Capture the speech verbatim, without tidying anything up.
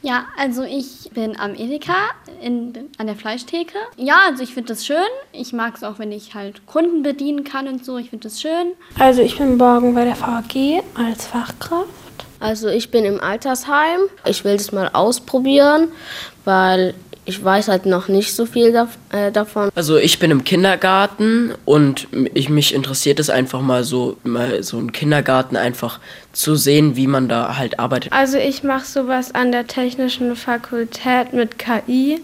Ja, also ich bin am Edeka in, an der Fleischtheke. Ja, also ich finde das schön. Ich mag es auch, wenn ich halt Kunden bedienen kann und so. Ich finde das schön. Also ich bin morgen bei der V A G als Fachkraft. Also ich bin im Altersheim. Ich will das mal ausprobieren, weil ich weiß halt noch nicht so viel da, äh, davon. Also ich bin im Kindergarten und ich, mich interessiert es einfach mal so, mal so einen Kindergarten einfach zu sehen, wie man da halt arbeitet. Also ich mache sowas an der Technischen Fakultät mit K I.